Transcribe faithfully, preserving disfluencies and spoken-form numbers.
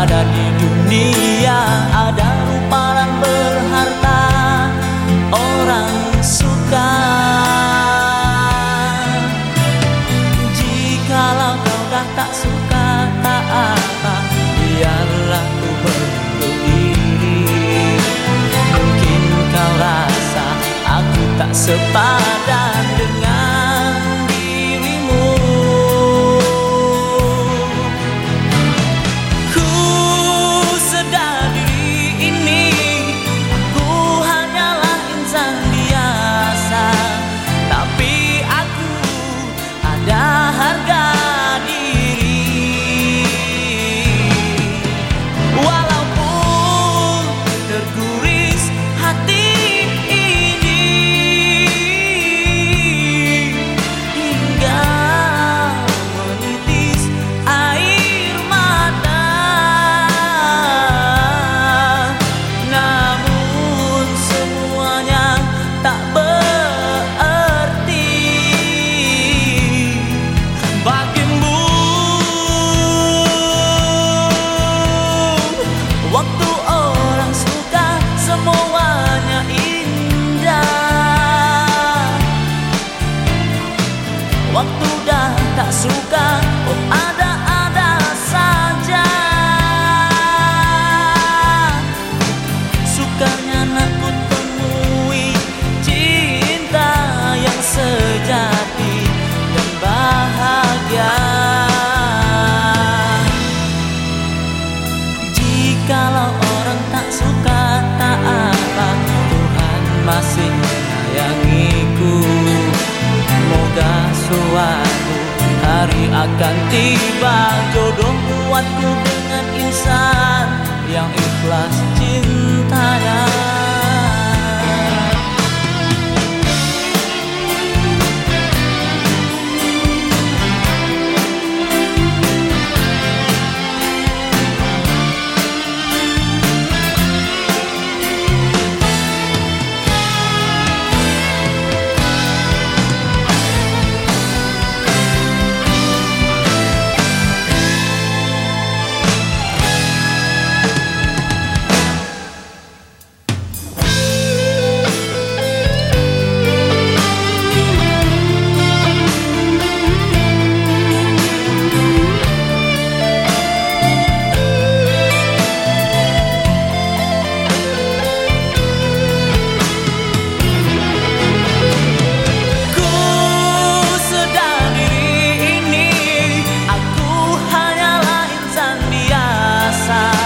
ada di dunia, ada rupa dan berharta orang suka. Jikalau kau dah tak suka, tak apa, biarlah ku berundur diri. Mungkin kau rasa aku tak sepadan dengan dirimu. Ku sedar diri ini, aku hanyalah insan biasa, tapi aku ada harga diri. Walaupun terguris hati ini hingga menitis air mata, namun semuanya tak berarti bagimu. Waktu orang suka semuanya indah, waktu dah tak suka, oh ada-ada saja. Sukanya nak ku temui cinta yang sejati dan bahagia. Jikalau orang tak suka, tak apa, Tuhan masih menyayangiku. Moga suatu hari akan tiba, jodoh buatku dengan insan yang ikhlas cintanya. Aku hanyalah insan biasa,